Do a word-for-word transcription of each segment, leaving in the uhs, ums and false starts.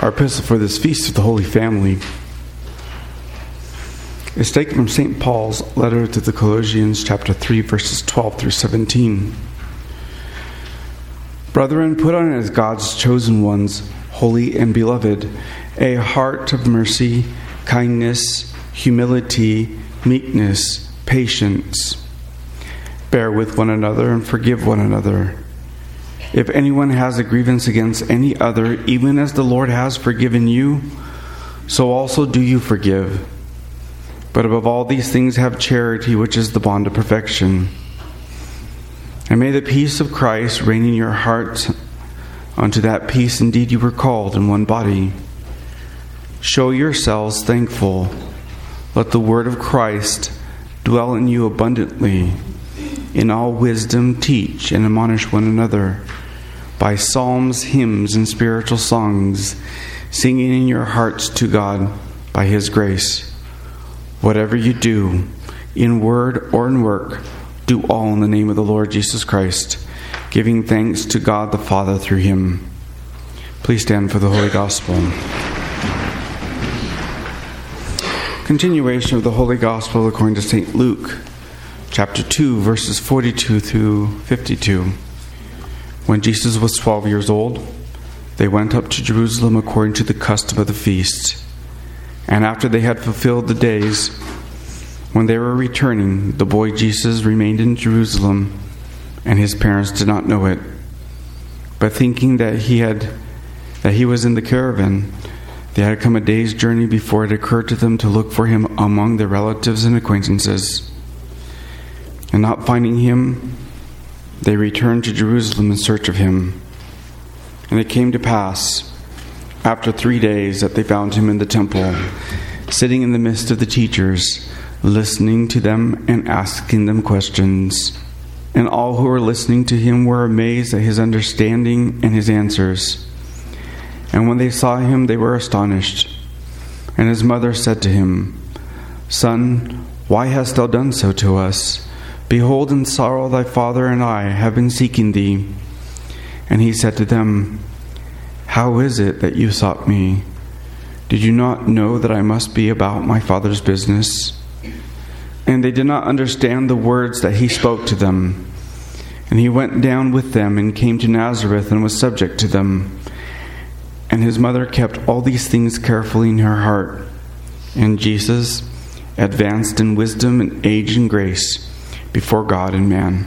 Our epistle for this feast of the Holy Family is taken from Saint Paul's letter to the Colossians, chapter three, verses twelve through seventeen. Brethren, put on as God's chosen ones, holy and beloved, a heart of mercy, kindness, humility, meekness, patience. Bear with one another and forgive one another. If anyone has a grievance against any other, even as the Lord has forgiven you, so also do you forgive. But above all these things have charity, which is the bond of perfection. And may the peace of Christ reign in your hearts. Unto that peace indeed you were called in one body. Show yourselves thankful. Let the word of Christ dwell in you abundantly. In all wisdom teach and admonish one another by psalms, hymns, and spiritual songs, singing in your hearts to God by His grace. Whatever you do, in word or in work, do all in the name of the Lord Jesus Christ, giving thanks to God the Father through Him. Please stand for the Holy Gospel. Continuation of the Holy Gospel according to Saint Luke, chapter two, verses forty-two through fifty-two. When Jesus was twelve years old, they went up to Jerusalem according to the custom of the feast. And after they had fulfilled the days, when they were returning, the boy Jesus remained in Jerusalem, and his parents did not know it. But thinking that he had that he was in the caravan, they had come a day's journey before it occurred to them to look for him among their relatives and acquaintances. And not finding him, they returned to Jerusalem in search of him. And it came to pass, after three days, that they found him in the temple, sitting in the midst of the teachers, listening to them and asking them questions. And all who were listening to him were amazed at his understanding and his answers. And when they saw him, they were astonished. And his mother said to him, Son, why hast thou done so to us? Behold, in sorrow thy father and I have been seeking thee. And he said to them, How is it that you sought me? Did you not know that I must be about my Father's business? And they did not understand the words that he spoke to them. And he went down with them and came to Nazareth and was subject to them. And his mother kept all these things carefully in her heart. And Jesus advanced in wisdom and age and grace before God and man.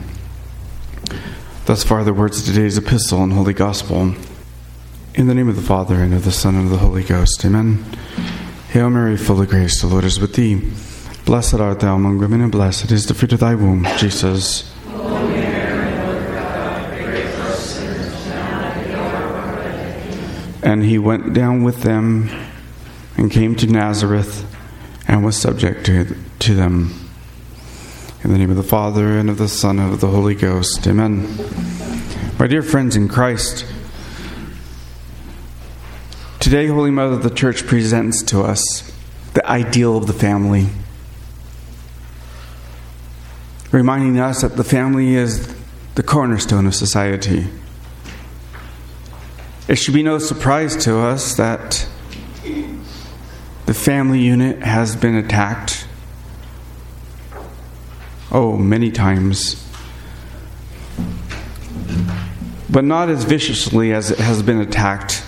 Thus far the words of today's epistle and Holy Gospel. In the name of the Father, and of the Son, and of the Holy Ghost. Amen. Hail Mary, full of grace, the Lord is with thee. Blessed art thou among women, and blessed is the fruit of thy womb, Jesus. Holy Mary, Mother of God, pray for us sinners, now and at the hour of our death. And he went down with them, and came to Nazareth, and was subject to, to them. In the name of the Father, and of the Son, and of the Holy Ghost. Amen. My dear friends in Christ, today, Holy Mother of the Church presents to us the ideal of the family, reminding us that the family is the cornerstone of society. It should be no surprise to us that the family unit has been attacked, oh, many times, but not as viciously as it has been attacked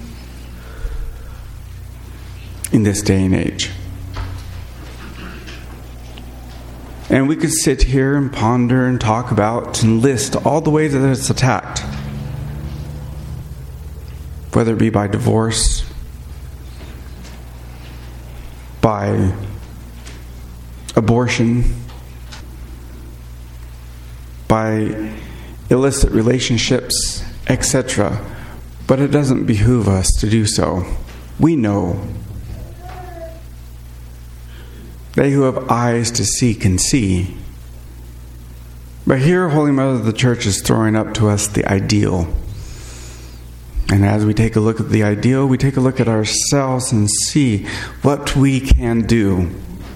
in this day and age. And we could sit here and ponder and talk about and list all the ways that it's attacked, whether it be by divorce, by abortion, by illicit relationships, et cetera. But it doesn't behoove us to do so. We know. They who have eyes to see can see. But here, Holy Mother of the Church is throwing up to us the ideal. And as we take a look at the ideal, we take a look at ourselves and see what we can do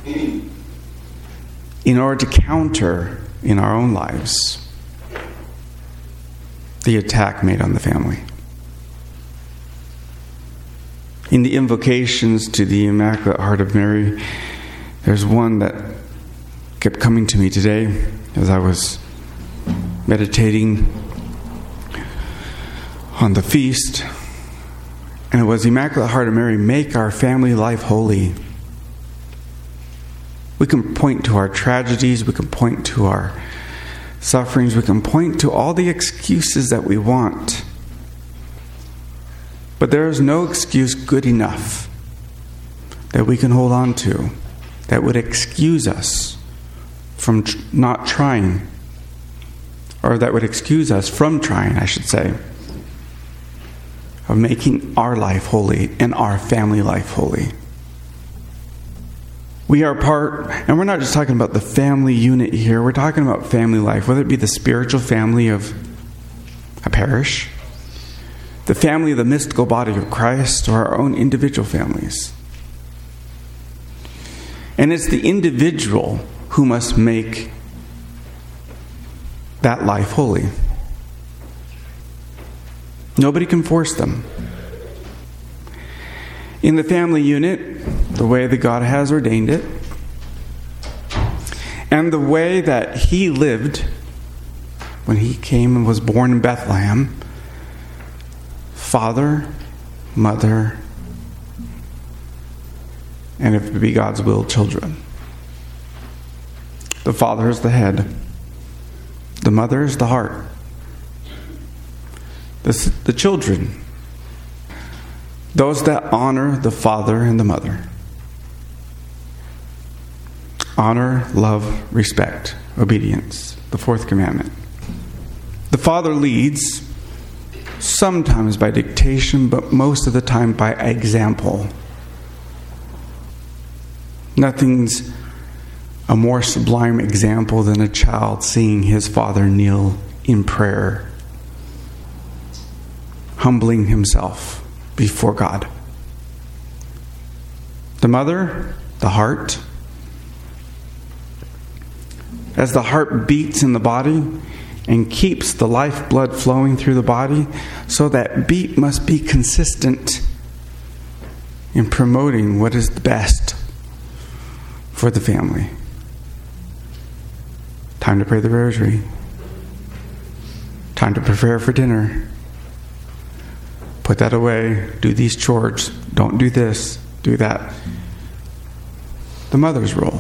in order to counter in our own lives the attack made on the family. In the invocations to the Immaculate Heart of Mary, there's one that kept coming to me today as I was meditating on the feast. And it was, Immaculate Heart of Mary, make our family life holy. We can point to our tragedies, we can point to our sufferings, we can point to all the excuses that we want. But there is no excuse good enough that we can hold on to that would excuse us from tr- not trying, or that would excuse us from trying, I should say, of making our life holy and our family life holy. We are part, and we're not just talking about the family unit here, we're talking about family life, whether it be the spiritual family of a parish, the family of the mystical body of Christ, or our own individual families. And it's the individual who must make that life holy. Nobody can force them. In the family unit, the way that God has ordained it, and the way that He lived when He came and was born in Bethlehem, father, mother, and if it be God's will, children. The father is the head. The mother is the heart. The, the children, those that honor the father and the mother. Honor, love, respect, obedience. The fourth commandment. The father leads, sometimes by dictation, but most of the time by example. Nothing's a more sublime example than a child seeing his father kneel in prayer, humbling himself before God. The mother, the heart. As the heart beats in the body and keeps the lifeblood flowing through the body, so that beat must be consistent in promoting what is the best for the family. Time to pray the rosary. Time to prepare for dinner. Put that away. Do these chores. Don't do this. Do that. The mother's role.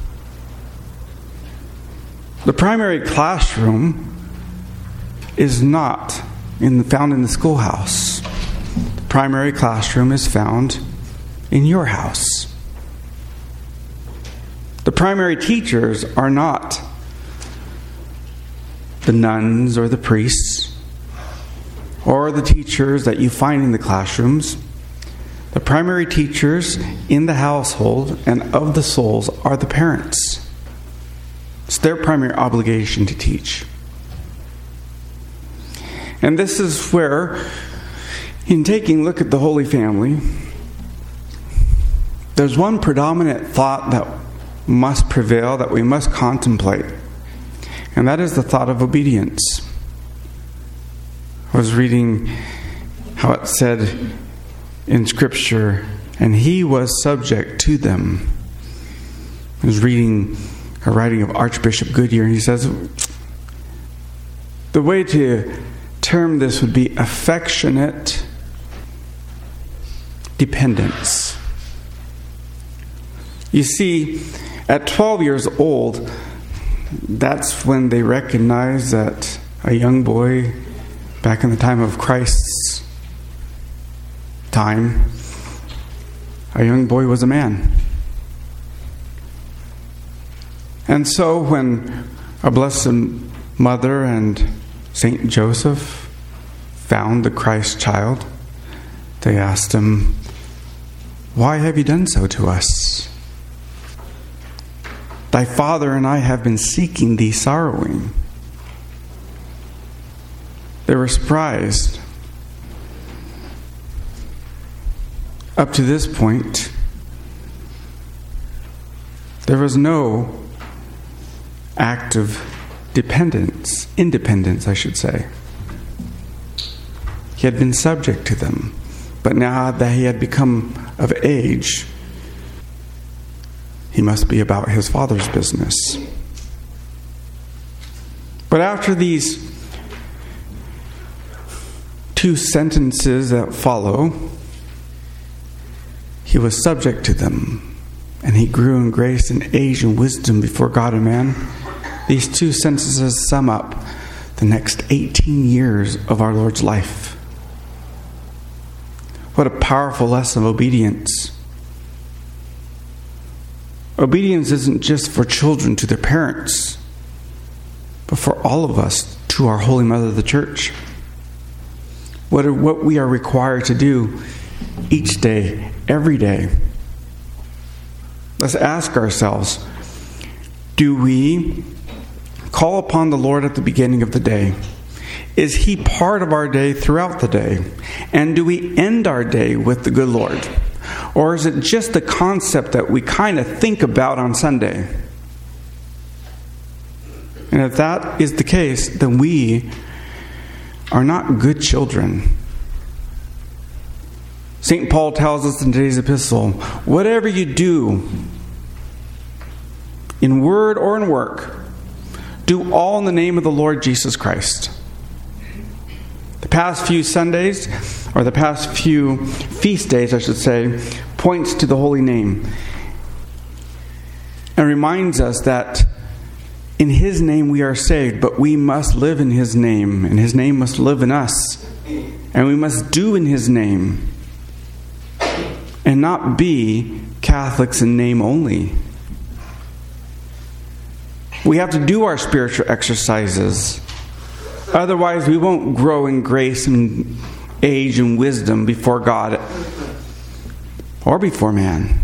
The primary classroom is not in the, found in the schoolhouse. The primary classroom is found in your house. The primary teachers are not the nuns or the priests or the teachers that you find in the classrooms. The primary teachers in the household and of the souls are the parents. It's their primary obligation to teach. And this is where, in taking a look at the Holy Family, there's one predominant thought that must prevail, that we must contemplate. And that is the thought of obedience. I was reading how it said in Scripture, and He was subject to them. I was reading a writing of Archbishop Goodyear, and he says, the way to term this would be affectionate dependence. You see, at twelve years old, that's when they recognized that a young boy, back in the time of Christ's time, a young boy was a man. And so when our Blessed Mother and Saint Joseph found the Christ child, they asked him, "Why have you done so to us? Thy father and I have been seeking thee sorrowing." They were surprised. Up to this point, there was no act of dependence, independence, I should say. He had been subject to them. But now that he had become of age, he must be about his Father's business. But after these two sentences that follow, he was subject to them, and he grew in grace and age and wisdom before God and man. These two sentences sum up the next eighteen years of our Lord's life. What a powerful lesson of obedience. Obedience isn't just for children to their parents, but for all of us to our Holy Mother, the Church. What, are, what we are required to do each day, every day. Let's ask ourselves, do we call upon the Lord at the beginning of the day? Is He part of our day throughout the day? And do we end our day with the good Lord? Or is it just the concept that we kind of think about on Sunday? And if that is the case, then we are not good children. Saint Paul tells us in today's epistle, whatever you do, in word or in work, do all in the name of the Lord Jesus Christ. The past few Sundays, or the past few feast days, I should say, points to the holy name and reminds us that in His name we are saved, but we must live in His name, and His name must live in us, and we must do in His name, and not be Catholics in name only. We have to do our spiritual exercises. Otherwise, we won't grow in grace and age and wisdom before God or before man.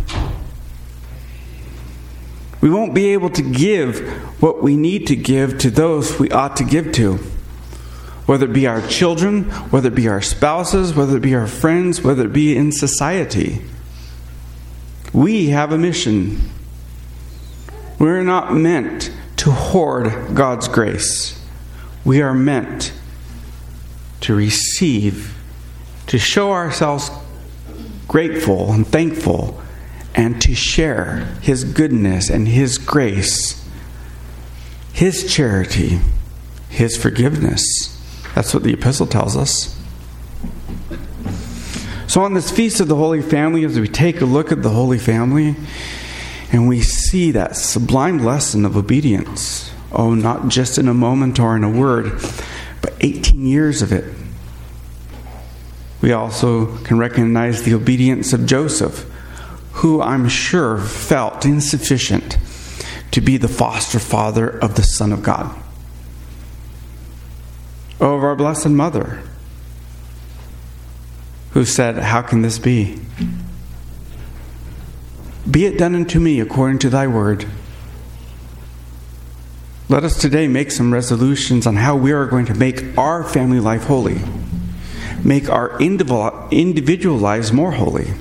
We won't be able to give what we need to give to those we ought to give to. Whether it be our children, whether it be our spouses, whether it be our friends, whether it be in society. We have a mission. We're not meant to hoard God's grace. We are meant to receive, to show ourselves grateful and thankful, and to share His goodness and His grace, His charity, His forgiveness. That's what the epistle tells us. So on this Feast of the Holy Family, as we take a look at the Holy Family, and we see that sublime lesson of obedience, oh, not just in a moment or in a word, but eighteen years of it. We also can recognize the obedience of Joseph, who I'm sure felt insufficient to be the foster father of the Son of God. Oh, of our Blessed Mother, who said, "How can this be? Be it done unto me according to thy word." Let us today make some resolutions on how we are going to make our family life holy. Make our individual lives more holy.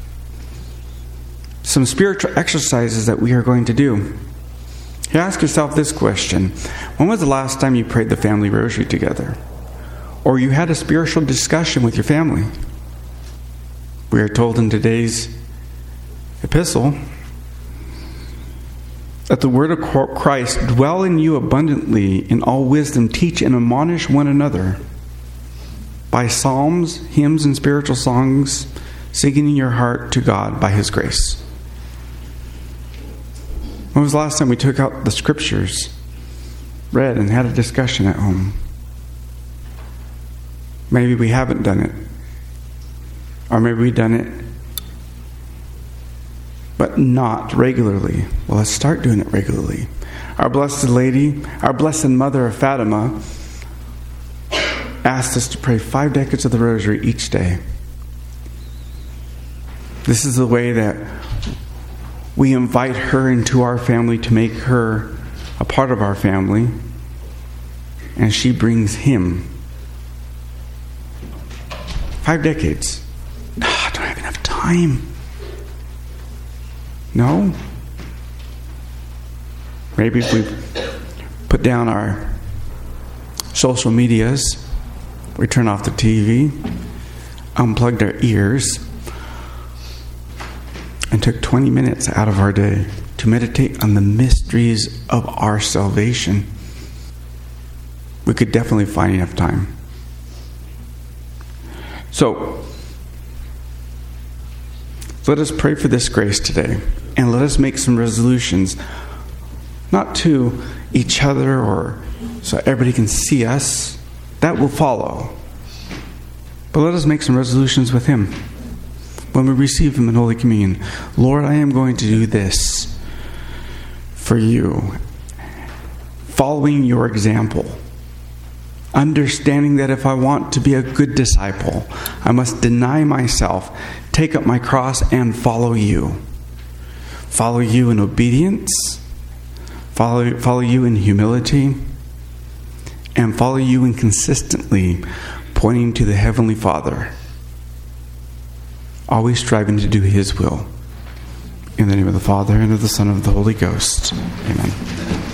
Some spiritual exercises that we are going to do. You ask yourself this question. When was the last time you prayed the family rosary together? Or you had a spiritual discussion with your family? We are told in today's epistle that the word of Christ dwell in you abundantly in all wisdom, teach and admonish one another by psalms, hymns, and spiritual songs, singing in your heart to God by His grace. When was the last time we took out the scriptures, read, and had a discussion at home? Maybe we haven't done it. Or maybe we've done it, but not regularly. Well, let's start doing it regularly. Our Blessed Lady, our Blessed Mother of Fatima, asked us to pray five decades of the Rosary each day. This is the way that we invite her into our family to make her a part of our family, and she brings Him. Five decades. Oh, I don't have enough time. No? Maybe if we put down our social medias, we turn off the T V, unplugged our ears and took twenty minutes out of our day to meditate on the mysteries of our salvation, we could definitely find enough time. So, let us pray for this grace today, and let us make some resolutions, not to each other or so everybody can see us. That will follow. But let us make some resolutions with Him when we receive Him in Holy Communion. Lord, I am going to do this for you, following your example, understanding that if I want to be a good disciple, I must deny myself, take up my cross, and follow you. Follow you in obedience, follow, follow you in humility, and follow you in consistently pointing to the Heavenly Father, always striving to do His will. In the name of the Father, and of the Son, and of the Holy Ghost. Amen.